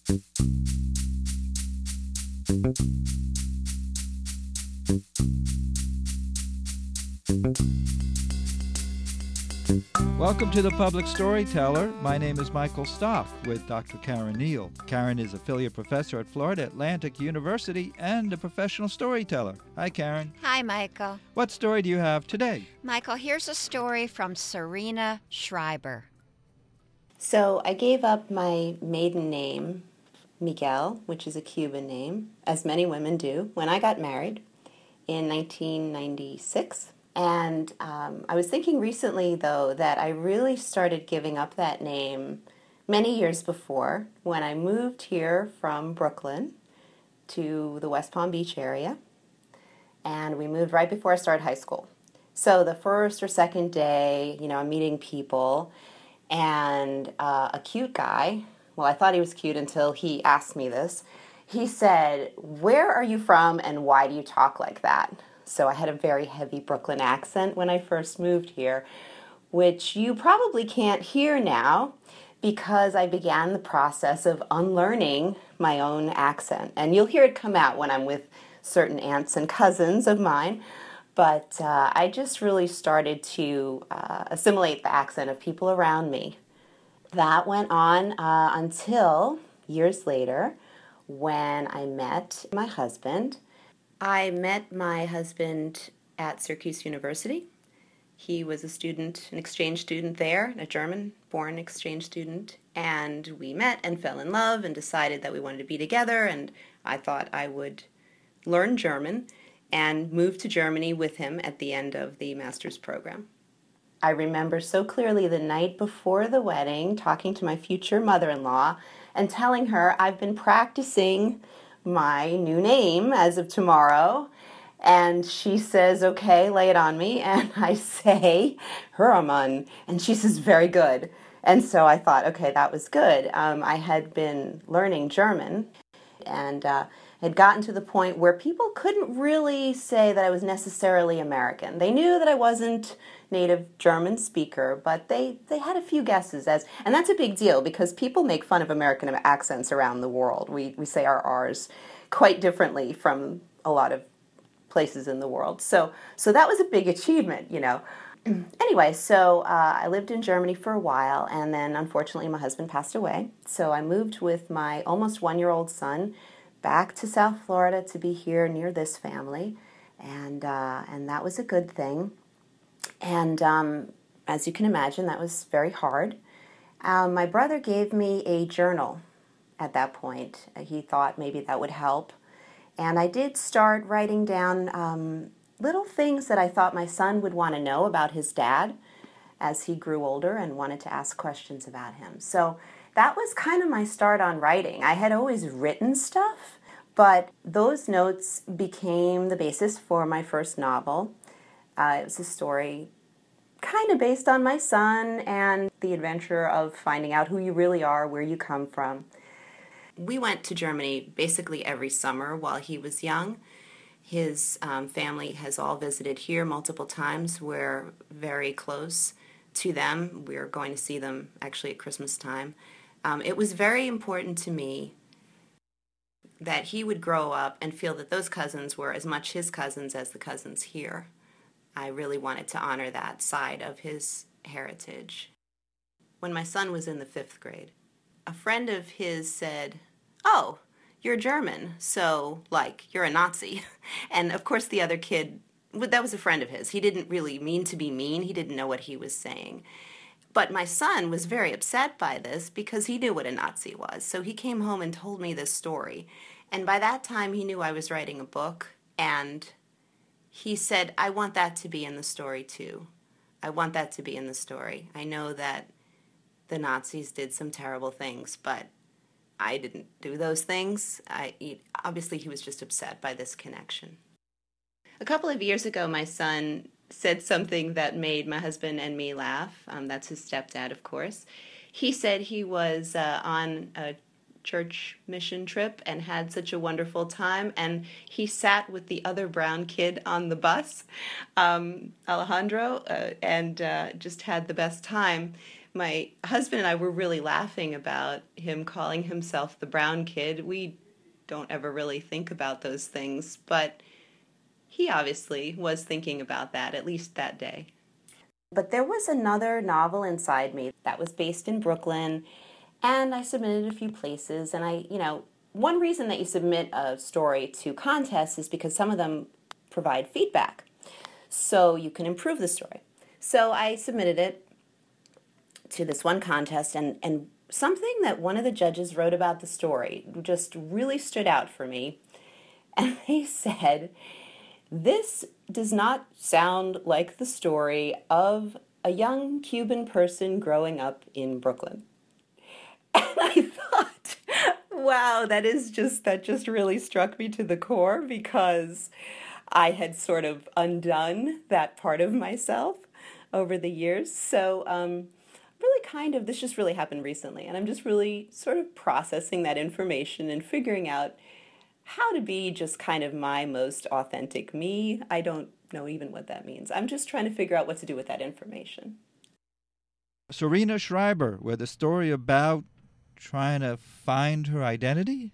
Welcome to The Public Storyteller. My name is Michael Stock with Dr. Karen Neal. Karen is affiliate professor at Florida Atlantic University and a professional storyteller. Hi, Karen. Hi, Michael. What story do you have today? Michael, here's a story from Serena Schreiber. So I gave up my maiden name, Miguel, which is a Cuban name, as many women do, when I got married in 1996. And I was thinking recently, though, that I really started giving up that name many years before when I moved here from Brooklyn to the West Palm Beach area. And we moved right before I started high school. So the first or second day, I'm meeting people, and a cute guy, well, I thought he was cute until he asked me this. He said, "Where are you from and why do you talk like that?" So I had a very heavy Brooklyn accent when I first moved here, which you probably can't hear now because I began the process of unlearning my own accent. And you'll hear it come out when I'm with certain aunts and cousins of mine. But I just really started to assimilate the accent of people around me. That went on until years later when I met my husband. I met my husband at Syracuse University. He was a student, an exchange student there, a German-born exchange student, and we met and fell in love and decided that we wanted to be together, and I thought I would learn German and move to Germany with him at the end of the master's program. I remember so clearly the night before the wedding talking to my future mother-in-law and telling her I've been practicing my new name as of tomorrow, and she says, "Okay, lay it on me," and I say, "Hermann," and she says, "Very good." And so I thought, okay, that was good. I had been learning German and had gotten to the point where people couldn't really say that I was necessarily American. They knew that I wasn't native German speaker, but they had a few guesses and that's a big deal because people make fun of American accents around the world. We say our R's quite differently from a lot of places in the world. So that was a big achievement, Anyway, so I lived in Germany for a while, and then unfortunately my husband passed away. So I moved with my almost one-year-old son back to South Florida to be here near this family, and that was a good thing. And as you can imagine, that was very hard. My brother gave me a journal at that point. He thought maybe that would help. And I did start writing down little things that I thought my son would want to know about his dad as he grew older and wanted to ask questions about him. So that was kind of my start on writing. I had always written stuff, but those notes became the basis for my first novel. It was a story kind of based on my son and the adventure of finding out who you really are, where you come from. We went to Germany basically every summer while he was young. His family has all visited here multiple times. We're very close to them. We're going to see them actually at Christmas time. It was very important to me that he would grow up and feel that those cousins were as much his cousins as the cousins here. I really wanted to honor that side of his heritage. When my son was in the 5th grade, a friend of his said, "Oh, you're German, so, you're a Nazi." And, of course, the other kid, that was a friend of his. He didn't really mean to be mean. He didn't know what he was saying. But my son was very upset by this because he knew what a Nazi was. So he came home and told me this story. And by that time, he knew I was writing a book, and he said, "I want that to be in the story, too. I want that to be in the story. I know that the Nazis did some terrible things, but I didn't do those things." Obviously, he was just upset by this connection. A couple of years ago, my son said something that made my husband and me laugh. That's his stepdad, of course. He said he was on a church mission trip and had such a wonderful time, and he sat with the other brown kid on the bus, Alejandro, and just had the best time. My husband and I were really laughing about him calling himself the brown kid. We don't ever really think about those things, but he obviously was thinking about that, at least that day. But there was another novel inside me that was based in Brooklyn, and I submitted a few places, and one reason that you submit a story to contests is because some of them provide feedback, so you can improve the story. So I submitted it to this one contest, and something that one of the judges wrote about the story just really stood out for me. And they said, "This does not sound like the story of a young Cuban person growing up in Brooklyn." And I thought, wow, that just really struck me to the core, because I had sort of undone that part of myself over the years. So really this just really happened recently, and I'm just really sort of processing that information and figuring out how to be just kind of my most authentic me. I don't know even what that means. I'm just trying to figure out what to do with that information. Serena Schreiber, with a story about trying to find her identity?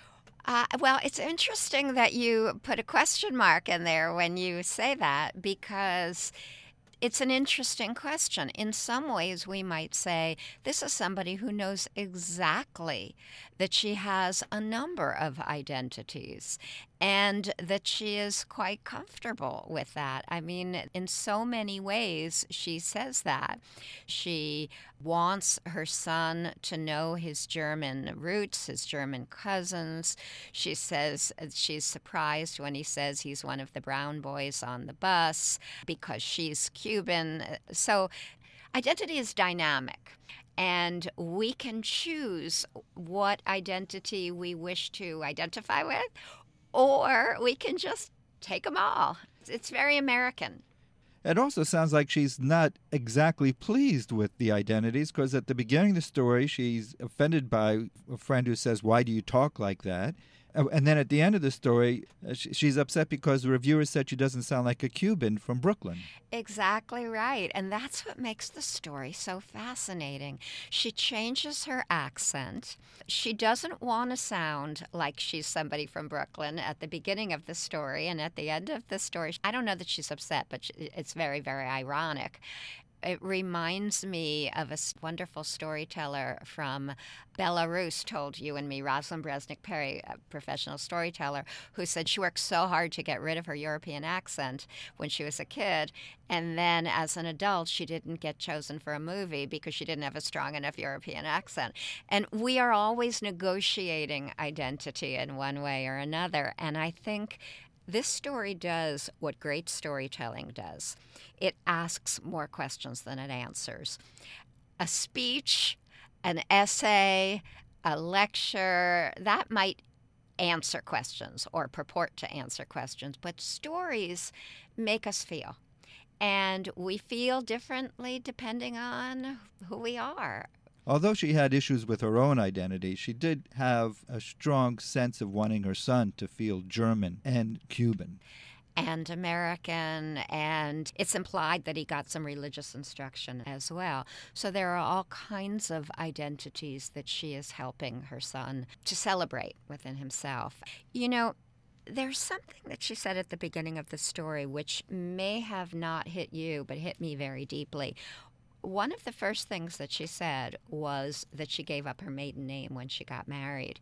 Well, it's interesting that you put a question mark in there when you say that, because it's an interesting question. In some ways, we might say this is somebody who knows exactly that she has a number of identities and that she is quite comfortable with that. I mean, in so many ways, she says that. She wants her son to know his German roots, his German cousins. She says she's surprised when he says he's one of the brown boys on the bus because she's Cuban. So identity is dynamic, and we can choose what identity we wish to identify with, or we can just take them all. It's very American. It also sounds like she's not exactly pleased with the identities, because at the beginning of the story, she's offended by a friend who says, "Why do you talk like that?" And then at the end of the story, she's upset because the reviewer said she doesn't sound like a Cuban from Brooklyn. Exactly right. And that's what makes the story so fascinating. She changes her accent. She doesn't want to sound like she's somebody from Brooklyn at the beginning of the story, and at the end of the story, I don't know that she's upset, but it's very, very ironic. It reminds me of a wonderful storyteller from Belarus, told you and me, Rosalind Bresnik-Perry, a professional storyteller, who said she worked so hard to get rid of her European accent when she was a kid, and then as an adult she didn't get chosen for a movie because she didn't have a strong enough European accent. And we are always negotiating identity in one way or another, and I think this story does what great storytelling does. It asks more questions than it answers. A speech, an essay, a lecture, that might answer questions or purport to answer questions, but stories make us feel. And we feel differently depending on who we are. Although she had issues with her own identity, she did have a strong sense of wanting her son to feel German and Cuban. And American, and it's implied that he got some religious instruction as well. So there are all kinds of identities that she is helping her son to celebrate within himself. You know, there's something that she said at the beginning of the story which may have not hit you, but hit me very deeply. One of the first things that she said was that she gave up her maiden name when she got married.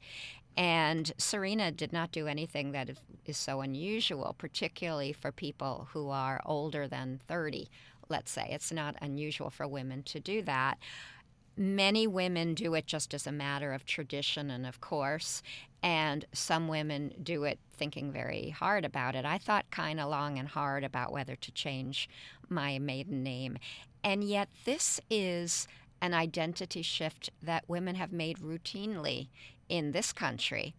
And Serena did not do anything that is so unusual, particularly for people who are older than 30, let's say. It's not unusual for women to do that. Many women do it just as a matter of tradition and of course, and some women do it thinking very hard about it. I thought kind of long and hard about whether to change my maiden name. And yet this is an identity shift that women have made routinely in this country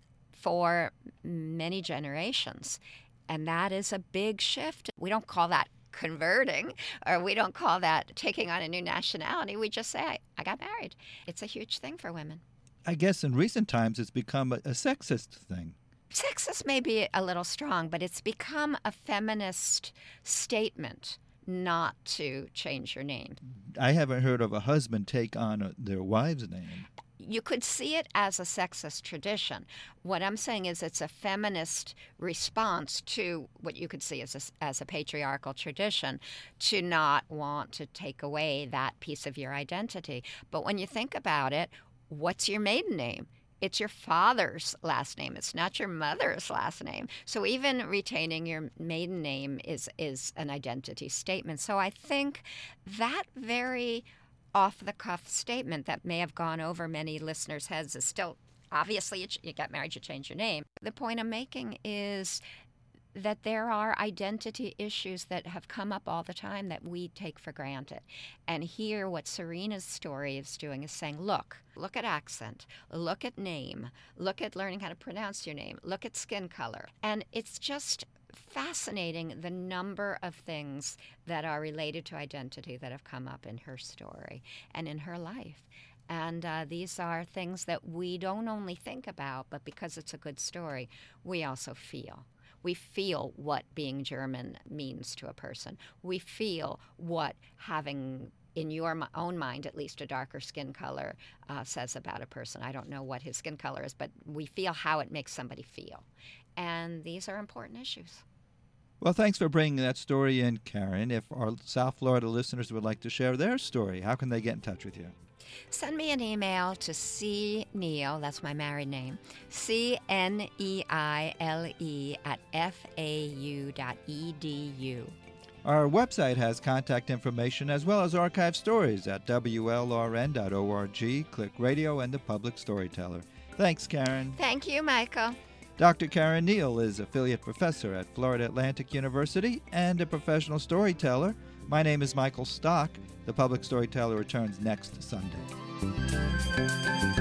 for many generations. And that is a big shift. We don't call that converting, or we don't call that taking on a new nationality. We just say, I got married. It's a huge thing for women. I guess in recent times it's become a sexist thing. Sexist may be a little strong, but it's become a feminist statement not to change your name. I haven't heard of a husband take on their wife's name. You could see it as a sexist tradition. What I'm saying is it's a feminist response to what you could see as a patriarchal tradition, to not want to take away that piece of your identity. But when you think about it, what's your maiden name? It's your father's last name. It's not your mother's last name. So even retaining your maiden name is an identity statement. So I think that very off-the-cuff statement that may have gone over many listeners' heads is still, obviously, you got married, you change your name. The point I'm making is that there are identity issues that have come up all the time that we take for granted. And here, what Serena's story is doing is saying, look at accent, look at name, look at learning how to pronounce your name, look at skin color. And it's just fascinating the number of things that are related to identity that have come up in her story and in her life. And these are things that we don't only think about, but because it's a good story, we also feel. We feel what being German means to a person. We feel what having, in your own mind, at least a darker skin color says about a person. I don't know what his skin color is, but we feel how it makes somebody feel. And these are important issues. Well, thanks for bringing that story in, Karen. If our South Florida listeners would like to share their story, how can they get in touch with you? Send me an email to cneile, that's my married name, CNEILE @fau.edu. Our website has contact information as well as archive stories at WLRN.org. Click Radio and the Public Storyteller. Thanks, Karen. Thank you, Michael. Dr. Karen Neal is affiliate professor at Florida Atlantic University and a professional storyteller. My name is Michael Stock. The Public Storyteller returns next Sunday.